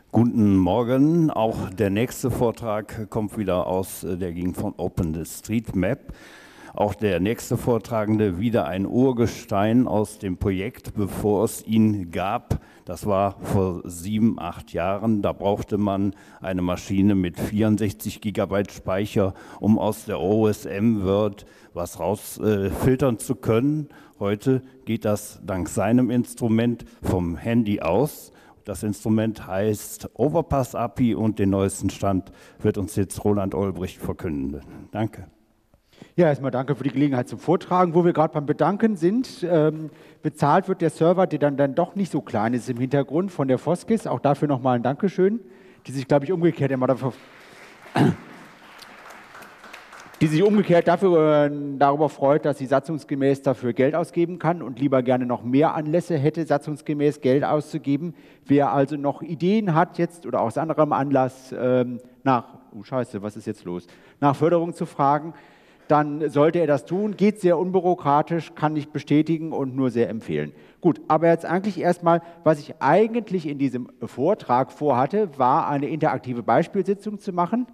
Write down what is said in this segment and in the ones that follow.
Guten Morgen. Auch der nächste Vortrag kommt wieder aus der Gegend von OpenStreetMap. Auch der nächste Vortragende wieder ein Urgestein aus dem Projekt, bevor es ihn gab. Das war vor 7, 8 Jahren. Da brauchte man eine Maschine mit 64 GB Speicher, um aus der OSM Word was rausfiltern zu können. Heute geht das dank seinem Instrument vom Handy aus. Das Instrument heißt Overpass API und den neuesten Stand wird uns jetzt Roland Olbricht verkünden. Danke. Ja, erstmal danke für die Gelegenheit zum Vortragen. Wo wir gerade beim Bedanken sind, bezahlt wird der Server, der dann doch nicht so klein ist im Hintergrund von der Foskis. Auch dafür nochmal ein Dankeschön, die sich, glaube ich, umgekehrt darüber freut, dass sie satzungsgemäß dafür Geld ausgeben kann und lieber gerne noch mehr Anlässe hätte, satzungsgemäß Geld auszugeben. Wer also noch Ideen hat jetzt oder aus anderem Anlass nach Förderung zu fragen, dann sollte er das tun. Geht sehr unbürokratisch, kann ich bestätigen und nur sehr empfehlen. Gut, aber jetzt eigentlich erstmal, was ich eigentlich in diesem Vortrag vorhatte, war eine interaktive Beispielsitzung zu machen.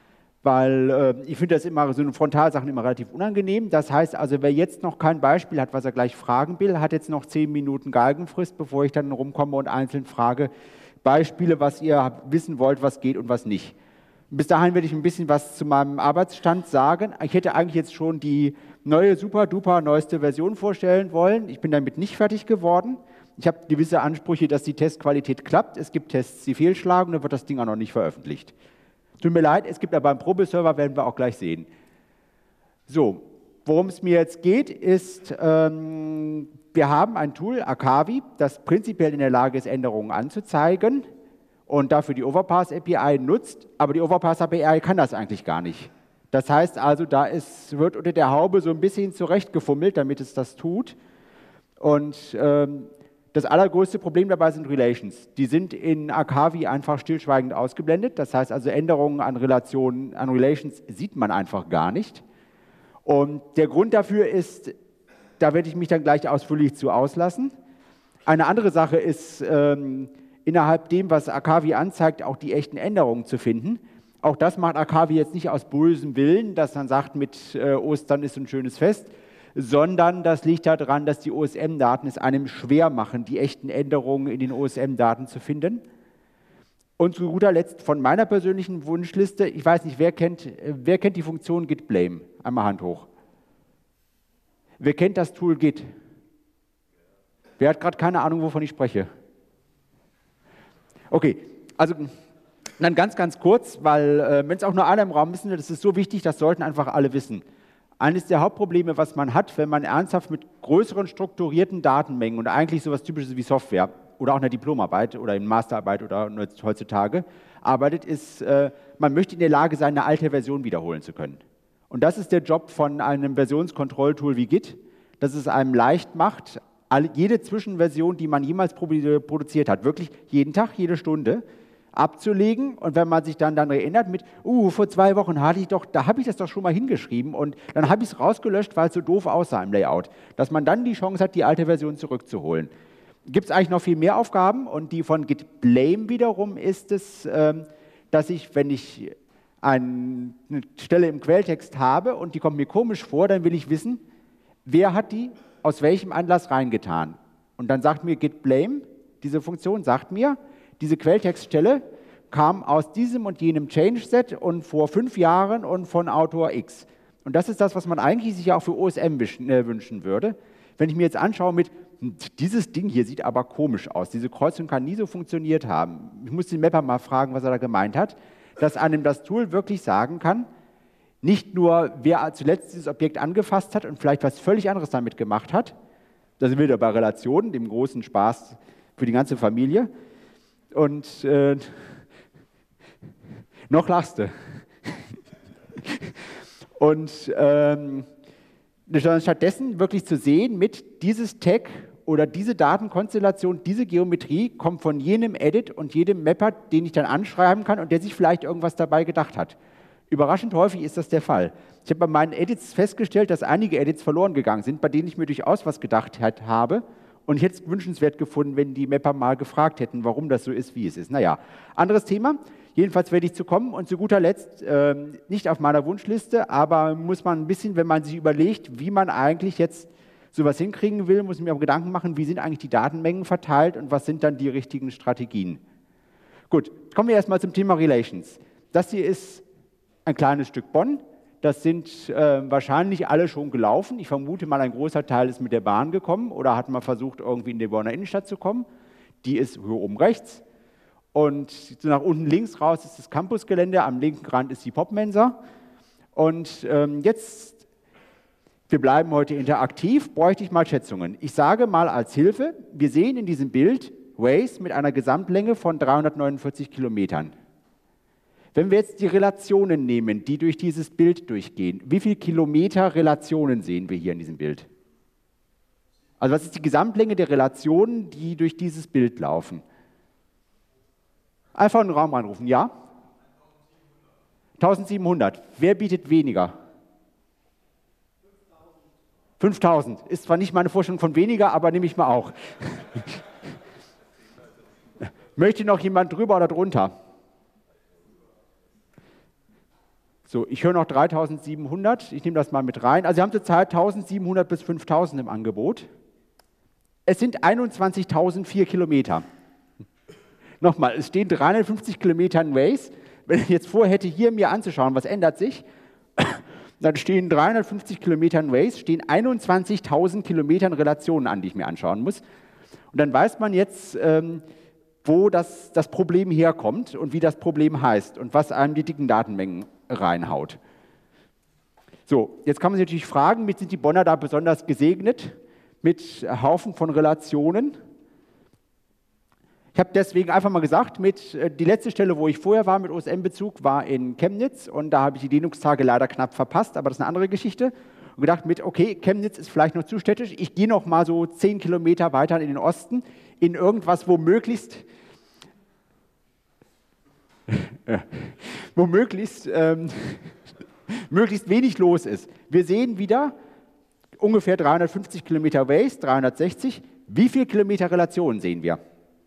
Weil ich finde das immer, so eine Frontalsachen immer relativ unangenehm. Das heißt also, wer jetzt noch kein Beispiel hat, was er gleich fragen will, hat jetzt noch 10 Minuten Galgenfrist, bevor ich dann rumkomme und einzeln frage, Beispiele, was ihr wissen wollt, was geht und was nicht. Bis dahin werde ich ein bisschen was zu meinem Arbeitsstand sagen. Ich hätte eigentlich jetzt schon die neue, super-duper neueste Version vorstellen wollen. Ich bin damit nicht fertig geworden. Ich habe gewisse Ansprüche, dass die Testqualität klappt. Es gibt Tests, die fehlschlagen, dann wird das Ding auch noch nicht veröffentlicht. Tut mir leid, es gibt aber einen Probeserver, werden wir auch gleich sehen. So, worum es mir jetzt geht, ist, wir haben ein Tool, Arkavi, das prinzipiell in der Lage ist, Änderungen anzuzeigen und dafür die Overpass API nutzt, aber die Overpass API kann das eigentlich gar nicht. Das heißt also, wird unter der Haube so ein bisschen zurechtgefummelt, damit es das tut. Und das allergrößte Problem dabei sind Relations. Die sind in Arkavi einfach stillschweigend ausgeblendet. Das heißt also, Änderungen an Relationen, an Relations sieht man einfach gar nicht. Und der Grund dafür ist, da werde ich mich dann gleich ausführlich zu auslassen. Eine andere Sache ist, innerhalb dem, was Arkavi anzeigt, auch die echten Änderungen zu finden. Auch das macht Arkavi jetzt nicht aus bösem Willen, dass man sagt, mit Ostern ist ein schönes Fest, sondern das liegt daran, dass die OSM-Daten es einem schwer machen, die echten Änderungen in den OSM-Daten zu finden. Und zu guter Letzt von meiner persönlichen Wunschliste, ich weiß nicht, wer kennt die Funktion git blame? Einmal Hand hoch. Wer kennt das Tool Git? Wer hat gerade keine Ahnung, wovon ich spreche? Okay, also dann ganz kurz, weil wenn es auch nur einer im Raum wissen will, das ist so wichtig, das sollten einfach alle wissen. Eines der Hauptprobleme, was man hat, wenn man ernsthaft mit größeren strukturierten Datenmengen und eigentlich sowas Typisches wie Software oder auch eine Diplomarbeit oder in Masterarbeit oder heutzutage arbeitet, ist, man möchte in der Lage sein, eine alte Version wiederholen zu können. Und das ist der Job von einem Versionskontrolltool wie Git, dass es einem leicht macht, jede Zwischenversion, die man jemals produziert hat, wirklich jeden Tag, jede Stunde, abzulegen, und wenn man sich dann erinnert mit, vor 2 Wochen da habe ich das doch schon mal hingeschrieben und dann habe ich es rausgelöscht, weil es so doof aussah im Layout, dass man dann die Chance hat, die alte Version zurückzuholen. Gibt es eigentlich noch viel mehr Aufgaben, und die von git blame wiederum ist es, dass ich, wenn ich eine Stelle im Quelltext habe und die kommt mir komisch vor, dann will ich wissen, wer hat die aus welchem Anlass reingetan. Und dann sagt mir git blame, diese Funktion sagt mir, diese Quelltextstelle kam aus diesem und jenem Change-Set und vor 5 Jahren und von Autor X. Und das ist das, was man eigentlich sich ja auch für OSM wünschen würde. Wenn ich mir jetzt anschaue dieses Ding hier sieht aber komisch aus, diese Kreuzung kann nie so funktioniert haben. Ich muss den Mapper mal fragen, was er da gemeint hat, dass einem das Tool wirklich sagen kann, nicht nur, wer zuletzt dieses Objekt angefasst hat und vielleicht was völlig anderes damit gemacht hat, da sind wir wieder bei Relationen, dem großen Spaß für die ganze Familie, und noch lachst du. Und stattdessen wirklich zu sehen, mit dieses Tag oder diese Datenkonstellation, diese Geometrie kommt von jenem Edit und jedem Mapper, den ich dann anschreiben kann und der sich vielleicht irgendwas dabei gedacht hat. Überraschend häufig ist das der Fall. Ich habe bei meinen Edits festgestellt, dass einige Edits verloren gegangen sind, bei denen ich mir durchaus was gedacht habe Und ich hätte es wünschenswert gefunden, wenn die Mapper mal gefragt hätten, warum das so ist, wie es ist. Naja, anderes Thema. Jedenfalls werde ich zu kommen. Und zu guter Letzt, nicht auf meiner Wunschliste, aber muss man ein bisschen, wenn man sich überlegt, wie man eigentlich jetzt sowas hinkriegen will, muss ich mir auch Gedanken machen, wie sind eigentlich die Datenmengen verteilt und was sind dann die richtigen Strategien. Gut, kommen wir erstmal zum Thema Relations. Das hier ist ein kleines Stück Bonn. Das sind wahrscheinlich alle schon gelaufen. Ich vermute mal, ein großer Teil ist mit der Bahn gekommen oder hat mal versucht, irgendwie in die Bonner Innenstadt zu kommen. Die ist hier oben rechts. Und so nach unten links raus ist das Campusgelände, am linken Rand ist die Popmensa. Und jetzt, wir bleiben heute interaktiv, bräuchte ich mal Schätzungen. Ich sage mal als Hilfe, wir sehen in diesem Bild Waze mit einer Gesamtlänge von 349 Kilometern. Wenn wir jetzt die Relationen nehmen, die durch dieses Bild durchgehen, wie viele Kilometer Relationen sehen wir hier in diesem Bild? Also was ist die Gesamtlänge der Relationen, die durch dieses Bild laufen? Einfach in den Raum reinrufen, ja? 1700. Wer bietet weniger? 5000. Ist zwar nicht meine Vorstellung von weniger, aber nehme ich mal auch. Möchte noch jemand drüber oder drunter? So, ich höre noch 3700. Ich nehme das mal mit rein. Also Sie haben zurzeit 1700 bis 5000 im Angebot. Es sind 21.004 Kilometer. Nochmal, es stehen 350 Kilometer in Waze. Wenn ich jetzt vorhätte, hier mir anzuschauen, was ändert sich, dann stehen 350 Kilometer in Waze, stehen 21.000 Kilometer in Relationen an, die ich mir anschauen muss. Und dann weiß man jetzt, wo das Problem herkommt und wie das Problem heißt und was einem die dicken Datenmengen reinhaut. So, jetzt kann man sich natürlich fragen, sind die Bonner da besonders gesegnet mit Haufen von Relationen? Ich habe deswegen einfach mal gesagt, die letzte Stelle, wo ich vorher war mit OSM-Bezug, war in Chemnitz und da habe ich die Linux-Tage leider knapp verpasst, aber das ist eine andere Geschichte. Und gedacht okay, Chemnitz ist vielleicht noch zu städtisch, ich gehe noch mal so 10 Kilometer weiter in den Osten, in irgendwas, wo möglichst möglichst wenig los ist. Wir sehen wieder ungefähr 350 Kilometer Waze, 360. Wie viele Kilometer Relationen sehen wir?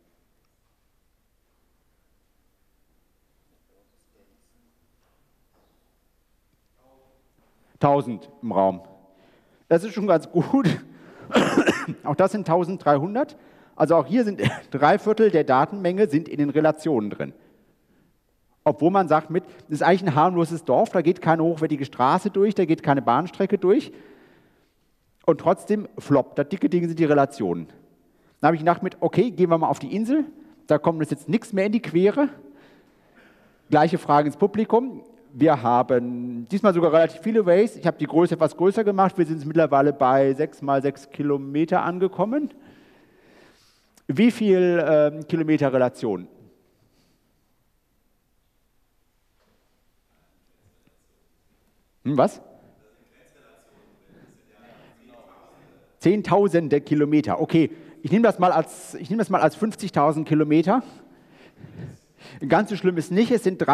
1000 im Raum. Das ist schon ganz gut. Auch das sind 1300. Also auch hier sind 3/4 der Datenmenge sind in den Relationen drin. Obwohl man sagt, das ist eigentlich ein harmloses Dorf, da geht keine hochwertige Straße durch, da geht keine Bahnstrecke durch. Und trotzdem floppt. Das dicke Ding sind die Relationen. Dann habe ich gedacht okay, gehen wir mal auf die Insel. Da kommt uns jetzt nichts mehr in die Quere. Gleiche Frage ins Publikum. Wir haben diesmal sogar relativ viele Ways. Ich habe die Größe etwas größer gemacht. Wir sind jetzt mittlerweile bei 6 mal 6 Kilometer angekommen. Wie viel Kilometer Relation? Was? Zehntausende Kilometer. Okay, ich nehme das mal als 50.000 Kilometer. Ganz so schlimm ist nicht, es sind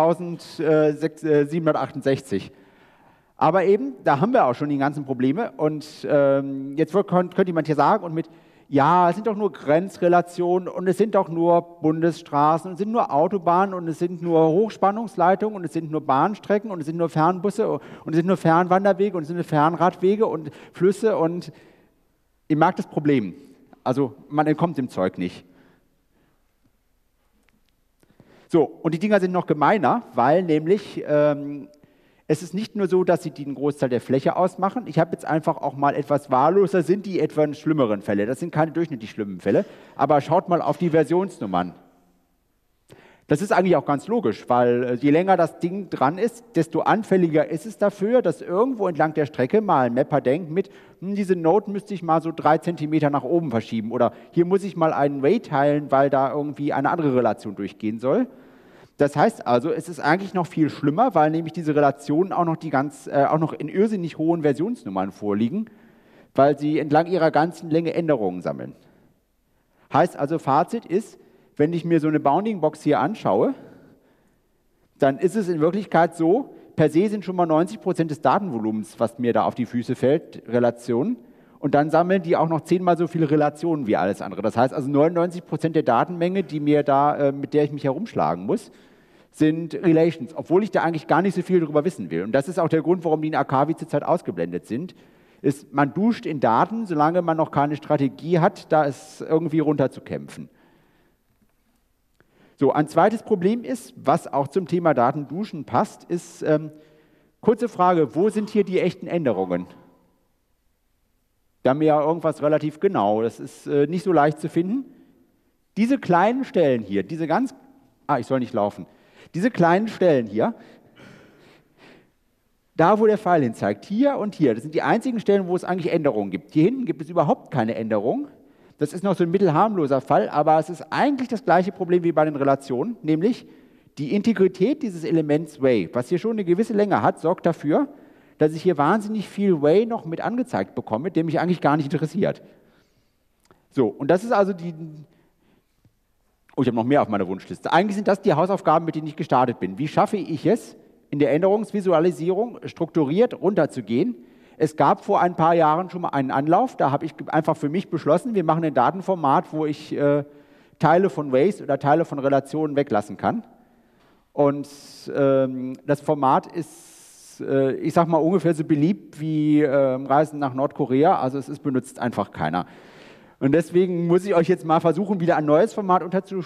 13.768. Aber eben, da haben wir auch schon die ganzen Probleme. Und jetzt könnte jemand hier sagen, ja, es sind doch nur Grenzrelationen und es sind doch nur Bundesstraßen und es sind nur Autobahnen und es sind nur Hochspannungsleitungen und es sind nur Bahnstrecken und es sind nur Fernbusse und es sind nur Fernwanderwege und es sind nur Fernradwege und Flüsse und ihr merkt das Problem. Also man entkommt dem Zeug nicht. So, und die Dinger sind noch gemeiner, weil nämlich es ist nicht nur so, dass sie den Großteil der Fläche ausmachen. Ich habe jetzt einfach auch mal etwas wahlloser, sind die etwa schlimmeren Fälle. Das sind keine durchschnittlich schlimmen Fälle, aber schaut mal auf die Versionsnummern. Das ist eigentlich auch ganz logisch, weil je länger das Ding dran ist, desto anfälliger ist es dafür, dass irgendwo entlang der Strecke mal ein Mapper denkt diese Node müsste ich mal so 3 Zentimeter nach oben verschieben oder hier muss ich mal einen Way teilen, weil da irgendwie eine andere Relation durchgehen soll. Das heißt also, es ist eigentlich noch viel schlimmer, weil nämlich diese Relationen auch noch in irrsinnig hohen Versionsnummern vorliegen, weil sie entlang ihrer ganzen Länge Änderungen sammeln. Heißt also, Fazit ist, wenn ich mir so eine Bounding-Box hier anschaue, dann ist es in Wirklichkeit so, per se sind schon mal 90% des Datenvolumens, was mir da auf die Füße fällt, Relationen. Und dann sammeln die auch noch 10-mal so viele Relationen wie alles andere. Das heißt also 99% der Datenmenge, die mir da, mit der ich mich herumschlagen muss, sind Relations, obwohl ich da eigentlich gar nicht so viel darüber wissen will. Und das ist auch der Grund, warum die in Akavi zurzeit ausgeblendet sind. Ist, man duscht in Daten, solange man noch keine Strategie hat, da es irgendwie runterzukämpfen. So, ein zweites Problem ist, was auch zum Thema Datenduschen passt, ist, kurze Frage, wo sind hier die echten Änderungen? Da haben wir ja irgendwas relativ genau, das ist nicht so leicht zu finden. Diese kleinen Stellen hier, diese ganz, ich soll nicht laufen, diese kleinen Stellen hier, da wo der Pfeil hin zeigt, hier und hier, das sind die einzigen Stellen, wo es eigentlich Änderungen gibt. Hier hinten gibt es überhaupt keine Änderung. Das ist noch so ein mittelharmloser Fall, aber es ist eigentlich das gleiche Problem wie bei den Relationen, nämlich die Integrität dieses Elements Way, was hier schon eine gewisse Länge hat, sorgt dafür, dass ich hier wahnsinnig viel Way noch mit angezeigt bekomme, der mich eigentlich gar nicht interessiert. So, und das ist also die... Oh, ich habe noch mehr auf meiner Wunschliste. Eigentlich sind das die Hausaufgaben, mit denen ich gestartet bin. Wie schaffe ich es, in der Änderungsvisualisierung strukturiert runterzugehen? Es gab vor ein paar Jahren schon mal einen Anlauf, da habe ich einfach für mich beschlossen, wir machen ein Datenformat, wo ich Teile von Ways oder Teile von Relationen weglassen kann. Und das Format ist, ich sage mal, ungefähr so beliebt wie Reisen nach Nordkorea, also es ist benutzt einfach keiner. Und deswegen muss ich euch jetzt mal versuchen, wieder ein neues Format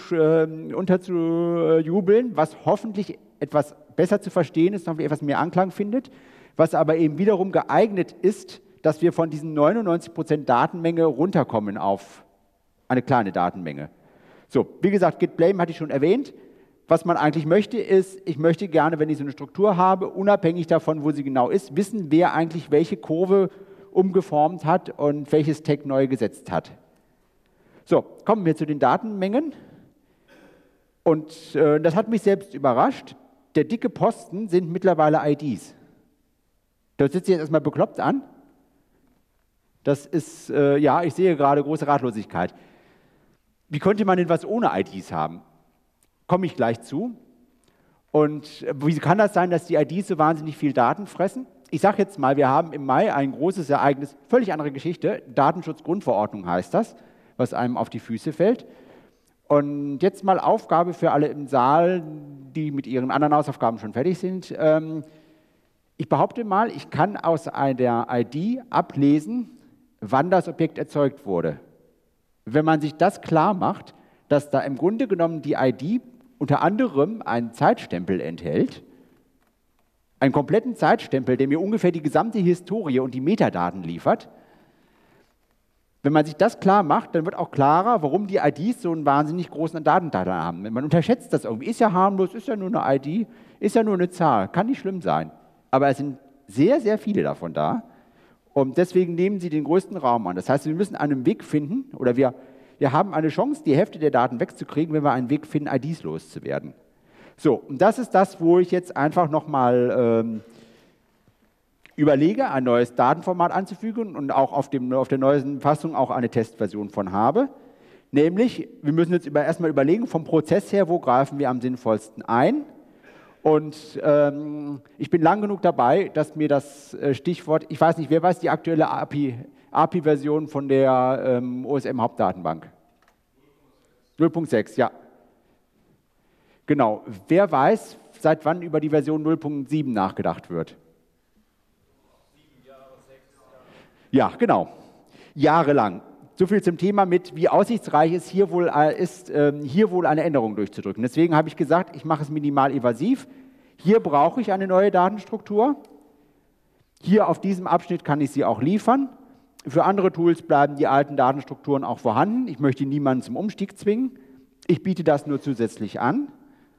unterzujubeln, was hoffentlich etwas besser zu verstehen ist, noch etwas mehr Anklang findet, was aber eben wiederum geeignet ist, dass wir von diesen 99% Datenmenge runterkommen auf eine kleine Datenmenge. So, wie gesagt, Git Blame hatte ich schon erwähnt. Was man eigentlich möchte, ist, ich möchte gerne, wenn ich so eine Struktur habe, unabhängig davon, wo sie genau ist, wissen, wer eigentlich welche Kurve umgeformt hat und welches Tag neu gesetzt hat. So, kommen wir zu den Datenmengen. Und das hat mich selbst überrascht. Der dicke Posten sind mittlerweile IDs. Das sitzt jetzt erstmal bekloppt an. Das ist, ja, ich sehe gerade große Ratlosigkeit. Wie könnte man denn was ohne IDs haben? Komme ich gleich zu. Und wie kann das sein, dass die IDs so wahnsinnig viel Daten fressen? Ich sage jetzt mal, wir haben im Mai ein großes Ereignis, völlig andere Geschichte, Datenschutzgrundverordnung heißt das, was einem auf die Füße fällt. Und jetzt mal Aufgabe für alle im Saal, die mit ihren anderen Hausaufgaben schon fertig sind. Ich behaupte mal, ich kann aus einer ID ablesen, wann das Objekt erzeugt wurde. Wenn man sich das klar macht, dass da im Grunde genommen die ID unter anderem einen Zeitstempel enthält, einen kompletten Zeitstempel, der mir ungefähr die gesamte Historie und die Metadaten liefert. Wenn man sich das klar macht, dann wird auch klarer, warum die IDs so einen wahnsinnig großen Datenteil haben. Man unterschätzt das irgendwie. Ist ja harmlos, ist ja nur eine ID, ist ja nur eine Zahl, kann nicht schlimm sein. Aber es sind sehr, sehr viele davon da. Und deswegen nehmen sie den größten Raum an. Das heißt, wir müssen einen Weg finden, oder wir haben eine Chance, die Hälfte der Daten wegzukriegen, wenn wir einen Weg finden, IDs loszuwerden. So, und das ist das, wo ich jetzt einfach nochmal überlege, ein neues Datenformat anzufügen und auch auf der neuesten Fassung auch eine Testversion von habe. Nämlich, wir müssen jetzt erstmal überlegen, vom Prozess her, wo greifen wir am sinnvollsten ein. Und ich bin lang genug dabei, dass mir das Stichwort, ich weiß nicht, wer weiß die aktuelle API-Version von der OSM-Hauptdatenbank? 0.6, ja. Genau. Wer weiß, seit wann über die Version 0.7 nachgedacht wird? 7 Jahre, 6 Jahre. Ja, genau. Jahrelang. So viel zum Thema mit, wie aussichtsreich es hier wohl ist, hier wohl eine Änderung durchzudrücken. Deswegen habe ich gesagt, ich mache es minimal evasiv. Hier brauche ich eine neue Datenstruktur. Hier auf diesem Abschnitt kann ich sie auch liefern. Für andere Tools bleiben die alten Datenstrukturen auch vorhanden. Ich möchte niemanden zum Umstieg zwingen. Ich biete das nur zusätzlich an.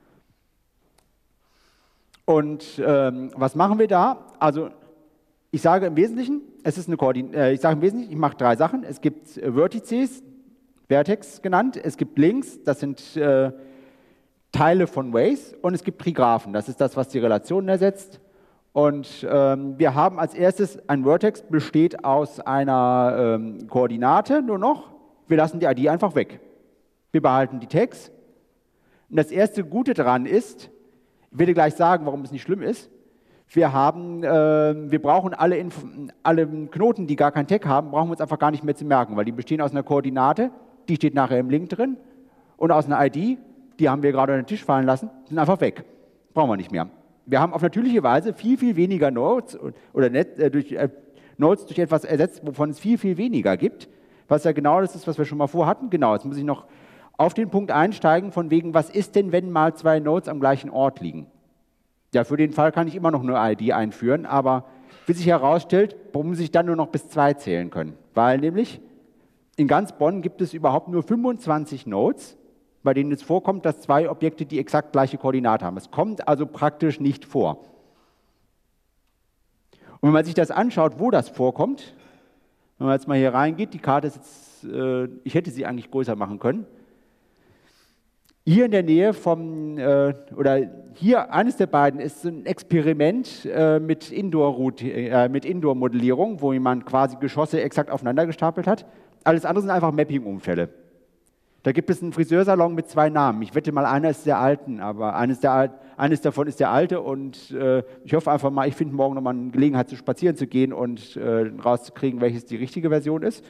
Und was machen wir da? Also ich sage im Wesentlichen, ich mache 3 Sachen. Es gibt Vertices, Vertex genannt, es gibt Links, das sind Teile von Ways, und es gibt Trigraphen, das ist das, was die Relationen ersetzt. Und wir haben als erstes, ein Vertex besteht aus einer Koordinate nur noch. Wir lassen die ID einfach weg. Wir behalten die Tags. Und das erste Gute daran ist, ich werde gleich sagen, warum es nicht schlimm ist, Wir brauchen alle Knoten, die gar kein Tag haben, brauchen wir uns einfach gar nicht mehr zu merken, weil die bestehen aus einer Koordinate, die steht nachher im Link drin, und aus einer ID, die haben wir gerade auf den Tisch fallen lassen, sind einfach weg. Brauchen wir nicht mehr. Wir haben auf natürliche Weise viel, viel weniger Nodes oder Nodes durch etwas ersetzt, wovon es viel, viel weniger gibt, was ja genau das ist, was wir schon mal vorhatten. Genau, jetzt muss ich noch auf den Punkt einsteigen, von wegen, was ist denn, wenn mal zwei Nodes am gleichen Ort liegen? Ja, für den Fall kann ich immer noch eine ID einführen, aber wie sich herausstellt, warum sich dann nur noch bis 2 zählen können. Weil nämlich in ganz Bonn gibt es überhaupt nur 25 Nodes, bei denen es vorkommt, dass 2 Objekte die exakt gleiche Koordinate haben. Es kommt also praktisch nicht vor. Und wenn man sich das anschaut, wo das vorkommt, wenn man jetzt mal hier reingeht, die Karte ist jetzt, ich hätte sie eigentlich größer machen können. Hier in der Nähe oder hier, eines der beiden ist ein Experiment mit Indoor-Modellierung, wo jemand quasi Geschosse exakt aufeinander gestapelt hat. Alles andere sind einfach Mapping-Umfälle. Da gibt es einen Friseursalon mit 2 Namen. Ich wette mal, einer ist der Alten, aber eines davon ist der Alte, und ich hoffe einfach mal, ich finde morgen nochmal eine Gelegenheit, spazieren zu gehen und rauszukriegen, welches die richtige Version ist.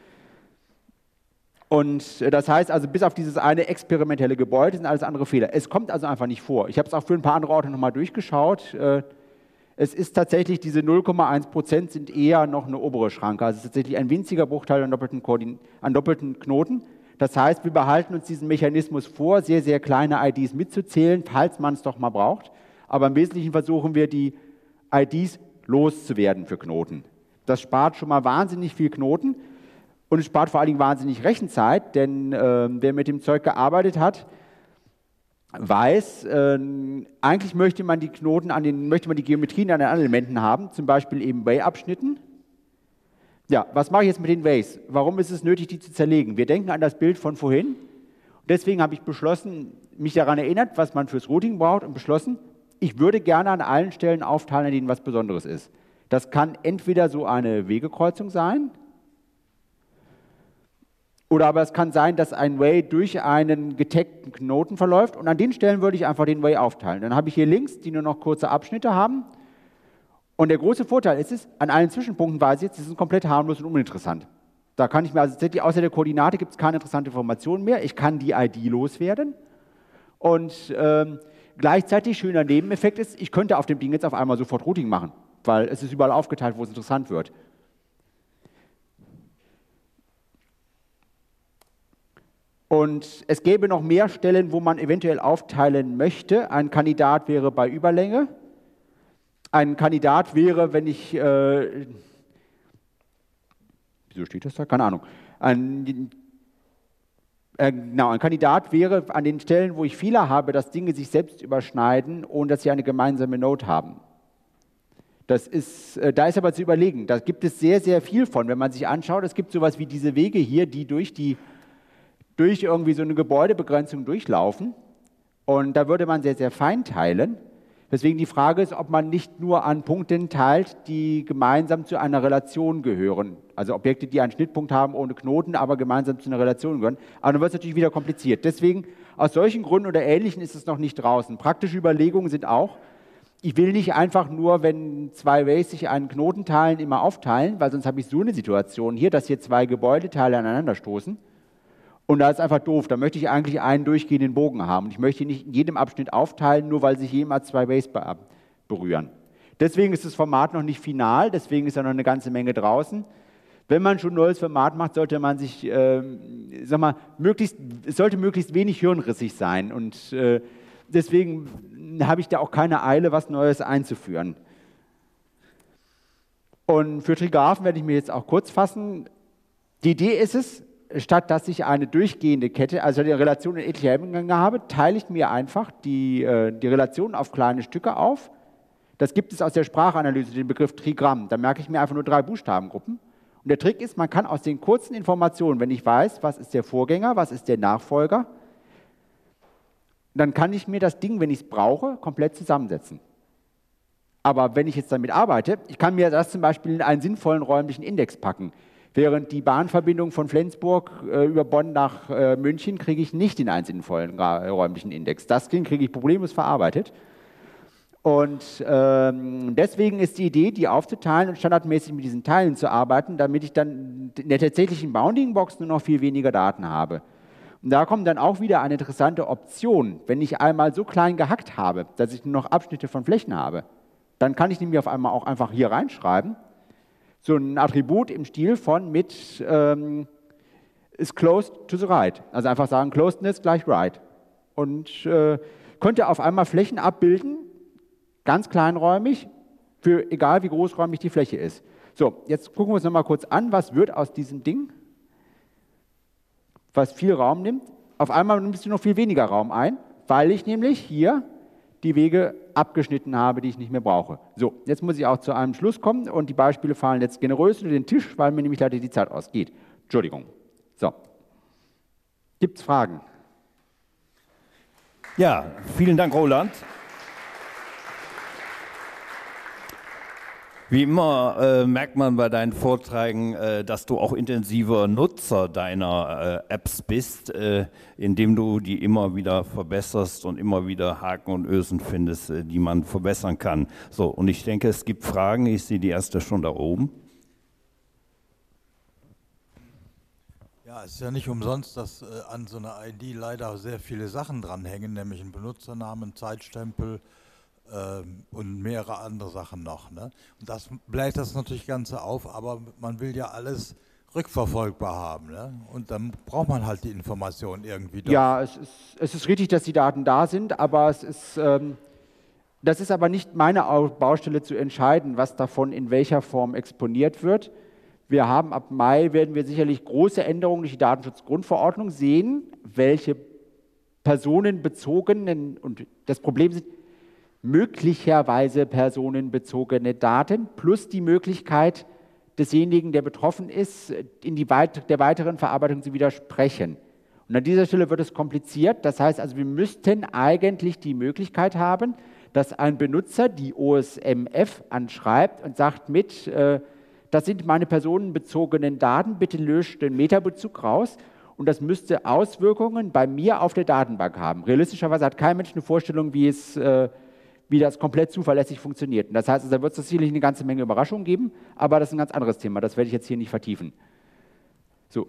Und das heißt also, bis auf dieses eine experimentelle Gebäude sind alles andere Fehler. Es kommt also einfach nicht vor. Ich habe es auch für ein paar andere Orte nochmal durchgeschaut. Es ist tatsächlich, diese 0,1% sind eher noch eine obere Schranke. Also es ist tatsächlich ein winziger Bruchteil an doppelten Knoten. Das heißt, wir behalten uns diesen Mechanismus vor, sehr, sehr kleine IDs mitzuzählen, falls man es doch mal braucht. Aber im Wesentlichen versuchen wir, die IDs loszuwerden für Knoten. Das spart schon mal wahnsinnig viel Knoten und es spart vor allen Dingen wahnsinnig Rechenzeit, denn wer mit dem Zeug gearbeitet hat, weiß, eigentlich möchte man die Geometrien an den anderen Elementen haben, zum Beispiel eben Way-Abschnitten. Ja, was mache ich jetzt mit den Ways? Warum ist es nötig, die zu zerlegen? Wir denken an das Bild von vorhin. Und deswegen habe ich beschlossen, mich daran erinnert, was man fürs Routing braucht, und beschlossen, ich würde gerne an allen Stellen aufteilen, an denen was Besonderes ist. Das kann entweder so eine Wegekreuzung sein, oder aber es kann sein, dass ein Way durch einen getaggten Knoten verläuft, und an den Stellen würde ich einfach den Way aufteilen. Dann habe ich hier Links, die nur noch kurze Abschnitte haben. Und der große Vorteil ist es, an allen Zwischenpunkten weiß ich jetzt, die sind komplett harmlos und uninteressant. Da kann ich mir also tatsächlich, außer der Koordinate gibt es keine interessante Information mehr. Ich kann die ID loswerden. Und gleichzeitig schöner Nebeneffekt ist, ich könnte auf dem Ding jetzt auf einmal sofort Routing machen, weil es ist überall aufgeteilt, wo es interessant wird. Und es gäbe noch mehr Stellen, wo man eventuell aufteilen möchte. Ein Kandidat wäre bei Überlänge. Ein Kandidat wäre, wenn ich, wieso steht das da? Keine Ahnung. Ein Kandidat wäre an den Stellen, wo ich Fehler habe, dass Dinge sich selbst überschneiden, ohne dass sie eine gemeinsame Node haben. Da ist aber zu überlegen, da gibt es sehr, sehr viel von. Wenn man sich anschaut, es gibt sowas wie diese Wege hier, die durch irgendwie so eine Gebäudebegrenzung durchlaufen. Und da würde man sehr, sehr fein teilen. Deswegen die Frage ist, ob man nicht nur an Punkten teilt, die gemeinsam zu einer Relation gehören. Also Objekte, die einen Schnittpunkt haben ohne Knoten, aber gemeinsam zu einer Relation gehören. Aber dann wird es natürlich wieder kompliziert. Deswegen, aus solchen Gründen oder Ähnlichen ist es noch nicht draußen. Praktische Überlegungen sind auch, ich will nicht einfach nur, wenn 2 Ways sich einen Knoten teilen, immer aufteilen, weil sonst habe ich so eine Situation hier, dass hier 2 Gebäudeteile aneinander stoßen. Und da ist einfach doof, da möchte ich eigentlich einen durchgehenden Bogen haben. Und ich möchte ihn nicht in jedem Abschnitt aufteilen, nur weil sich jemals 2 Ways berühren. Deswegen ist das Format noch nicht final, deswegen ist da noch eine ganze Menge draußen. Wenn man schon ein neues Format macht, sollte man sich, es sollte möglichst wenig hirnrissig sein. Und deswegen habe ich da auch keine Eile, was Neues einzuführen. Und für Trigraphen werde ich mir jetzt auch kurz fassen. Die Idee ist es, statt dass ich eine durchgehende Kette, also die Relation in etliche Eingänge habe, teile ich mir einfach die Relationen auf kleine Stücke auf. Das gibt es aus der Sprachanalyse, den Begriff Trigramm. Da merke ich mir einfach nur 3 Buchstabengruppen. Und der Trick ist, man kann aus den kurzen Informationen, wenn ich weiß, was ist der Vorgänger, was ist der Nachfolger, dann kann ich mir das Ding, wenn ich es brauche, komplett zusammensetzen. Aber wenn ich jetzt damit arbeite, ich kann mir das zum Beispiel in einen sinnvollen räumlichen Index packen. Während die Bahnverbindung von Flensburg über Bonn nach München kriege ich nicht in einen sinnvollen räumlichen Index. Das kriege ich problemlos verarbeitet. Und deswegen ist die Idee, die aufzuteilen und standardmäßig mit diesen Teilen zu arbeiten, damit ich dann in der tatsächlichen Bounding-Box nur noch viel weniger Daten habe. Und da kommt dann auch wieder eine interessante Option. Wenn ich einmal so klein gehackt habe, dass ich nur noch Abschnitte von Flächen habe, dann kann ich nämlich auf einmal auch einfach hier reinschreiben, so ein Attribut im Stil von mit is closed to the right. Also einfach sagen, closedness gleich right. Und könnte auf einmal Flächen abbilden, ganz kleinräumig, für egal wie großräumig die Fläche ist. So, jetzt gucken wir uns nochmal kurz an, was wird aus diesem Ding, was viel Raum nimmt. Auf einmal nimmst du noch viel weniger Raum ein, weil ich nämlich hier die Wege abgeschnitten habe, die ich nicht mehr brauche. So, jetzt muss ich auch zu einem Schluss kommen und die Beispiele fallen jetzt generös unter den Tisch, weil mir nämlich leider die Zeit ausgeht. Entschuldigung. So, gibt es Fragen? Ja, vielen Dank, Roland. Wie immer merkt man bei deinen Vorträgen, dass du auch intensiver Nutzer deiner Apps bist, indem du die immer wieder verbesserst und immer wieder Haken und Ösen findest, die man verbessern kann. So, und ich denke, es gibt Fragen. Ich sehe die erste schon da oben. Ja, es ist ja nicht umsonst, dass an so einer ID leider sehr viele Sachen dranhängen, nämlich ein Benutzernamen, Zeitstempel, und mehrere andere Sachen noch. Ne? Und das bläht das natürlich Ganze auf, aber man will ja alles rückverfolgbar haben. Ne? Und dann braucht man halt die Informationen irgendwie. Ja, es ist richtig, dass die Daten da sind, aber das ist aber nicht meine Baustelle zu entscheiden, was davon in welcher Form exponiert wird. Wir haben ab Mai, werden wir sicherlich große Änderungen durch die Datenschutzgrundverordnung sehen, welche personenbezogenen, und das Problem sind möglicherweise personenbezogene Daten plus die Möglichkeit desjenigen, der betroffen ist, in der weiteren Verarbeitung zu widersprechen. Und an dieser Stelle wird es kompliziert. Das heißt also, wir müssten eigentlich die Möglichkeit haben, dass ein Benutzer die OSMF anschreibt und sagt das sind meine personenbezogenen Daten, bitte löscht den Metabezug raus. Und das müsste Auswirkungen bei mir auf der Datenbank haben. Realistischerweise hat kein Mensch eine Vorstellung, wie das komplett zuverlässig funktioniert. Und das heißt, da wird es sicherlich eine ganze Menge Überraschungen geben, aber das ist ein ganz anderes Thema, das werde ich jetzt hier nicht vertiefen. So.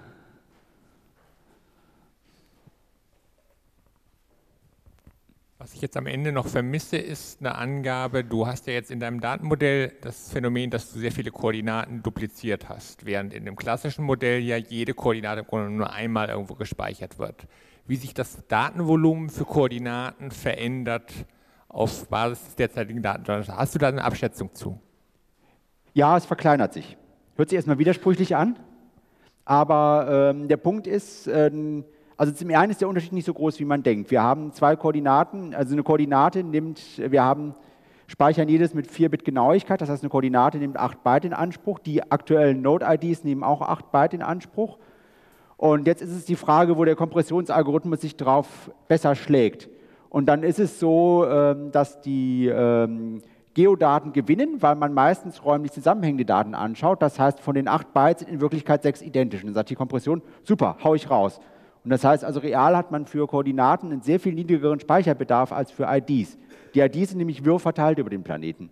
Was ich jetzt am Ende noch vermisse, ist eine Angabe, du hast ja jetzt in deinem Datenmodell das Phänomen, dass du sehr viele Koordinaten dupliziert hast, während in dem klassischen Modell ja jede Koordinate im Grunde nur einmal irgendwo gespeichert wird. Wie sich das Datenvolumen für Koordinaten verändert auf Basis des derzeitigen Datenstandards. Hast du da eine Abschätzung zu? Ja, es verkleinert sich. Hört sich erstmal widersprüchlich an, aber der Punkt ist, also zum einen ist der Unterschied nicht so groß, wie man denkt. Wir haben zwei Koordinaten, also eine Koordinate speichern jedes mit 4 Bit Genauigkeit, das heißt eine Koordinate nimmt 8 Byte in Anspruch, die aktuellen Node-IDs nehmen auch 8 Byte in Anspruch. Und jetzt ist es die Frage, wo der Kompressionsalgorithmus sich drauf besser schlägt. Und dann ist es so, dass die Geodaten gewinnen, weil man meistens räumlich zusammenhängende Daten anschaut. Das heißt, von den 8 Bytes sind in Wirklichkeit 6 identisch. Und dann sagt die Kompression, super, hau ich raus. Und das heißt also, real hat man für Koordinaten einen sehr viel niedrigeren Speicherbedarf als für IDs. Die IDs sind nämlich wirr verteilt über den Planeten.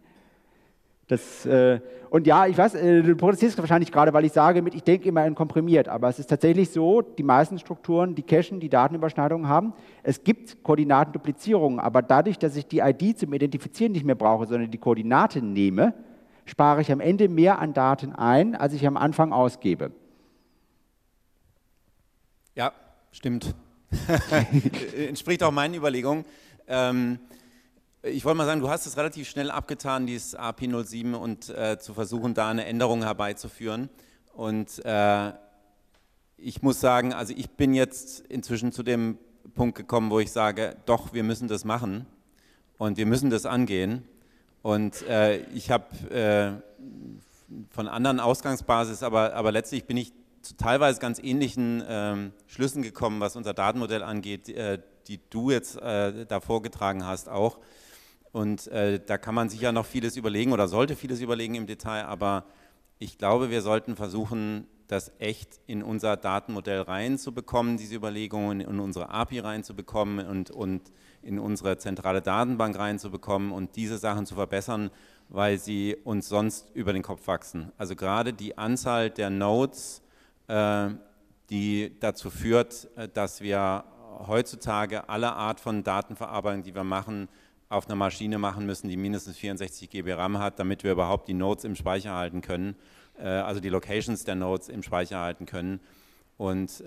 Und ja, ich weiß, du protestierst wahrscheinlich gerade, weil ich sage, ich denke immer in komprimiert, aber es ist tatsächlich so, die meisten Strukturen, die cachen, die Datenüberschneidungen haben, es gibt Koordinatenduplizierungen, aber dadurch, dass ich die ID zum Identifizieren nicht mehr brauche, sondern die Koordinate nehme, spare ich am Ende mehr an Daten ein, als ich am Anfang ausgebe. Ja, stimmt. Entspricht auch meinen Überlegungen. Ich wollte mal sagen, du hast es relativ schnell abgetan, dieses API07 und zu versuchen, da eine Änderung herbeizuführen. Und ich muss sagen, also ich bin jetzt inzwischen zu dem Punkt gekommen, wo ich sage, doch, wir müssen das machen und wir müssen das angehen. Und ich habe von anderen Ausgangsbasis, aber letztlich bin ich zu teilweise ganz ähnlichen Schlüssen gekommen, was unser Datenmodell angeht, die du jetzt da vorgetragen hast auch. Und da kann man sich ja noch vieles überlegen oder sollte vieles überlegen im Detail, aber ich glaube, wir sollten versuchen, das echt in unser Datenmodell reinzubekommen, diese Überlegungen in unsere API reinzubekommen und in unsere zentrale Datenbank reinzubekommen und diese Sachen zu verbessern, weil sie uns sonst über den Kopf wachsen. Also gerade die Anzahl der Nodes, die dazu führt, dass wir heutzutage alle Art von Datenverarbeitung, die wir machen, auf einer Maschine machen müssen, die mindestens 64 GB RAM hat, damit wir überhaupt die Nodes im Speicher halten können, also die Locations der Nodes im Speicher halten können. Und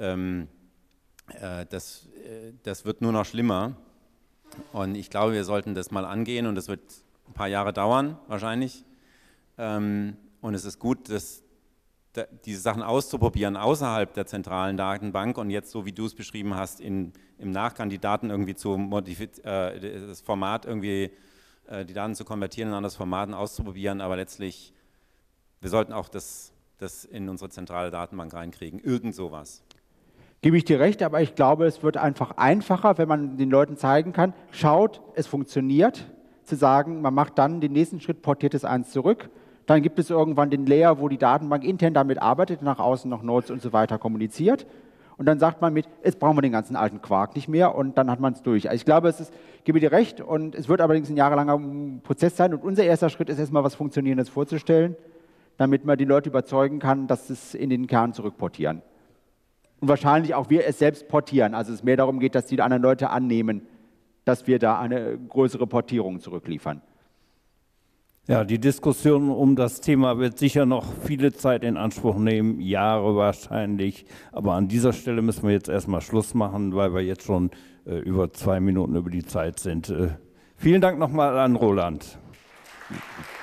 das wird nur noch schlimmer. Und ich glaube, wir sollten das mal angehen und das wird ein paar Jahre dauern, wahrscheinlich. Und es ist gut, diese Sachen auszuprobieren außerhalb der zentralen Datenbank und jetzt, so wie du es beschrieben hast, im Nachgang die Daten irgendwie das Format irgendwie, die Daten zu konvertieren in ein anderes Format auszuprobieren, aber letztlich, wir sollten auch das in unsere zentrale Datenbank reinkriegen, irgend sowas. Gebe ich dir recht, aber ich glaube, es wird einfach einfacher, wenn man den Leuten zeigen kann, schaut, es funktioniert, zu sagen, man macht dann den nächsten Schritt, portiert es eins zurück, dann gibt es irgendwann den Layer, wo die Datenbank intern damit arbeitet, nach außen noch Nodes und so weiter kommuniziert und dann sagt man jetzt brauchen wir den ganzen alten Quark nicht mehr und dann hat man es durch. Also ich glaube, gebe dir recht und es wird allerdings ein jahrelanger Prozess sein und unser erster Schritt ist erstmal was Funktionierendes vorzustellen, damit man die Leute überzeugen kann, dass es in den Kern zurückportieren. Und wahrscheinlich auch wir es selbst portieren. Also es mehr darum geht, dass die anderen Leute annehmen, dass wir da eine größere Portierung zurückliefern. Ja, die Diskussion um das Thema wird sicher noch viele Zeit in Anspruch nehmen, Jahre wahrscheinlich. Aber an dieser Stelle müssen wir jetzt erstmal Schluss machen, weil wir jetzt schon über 2 Minuten über die Zeit sind. Vielen Dank nochmal an Roland.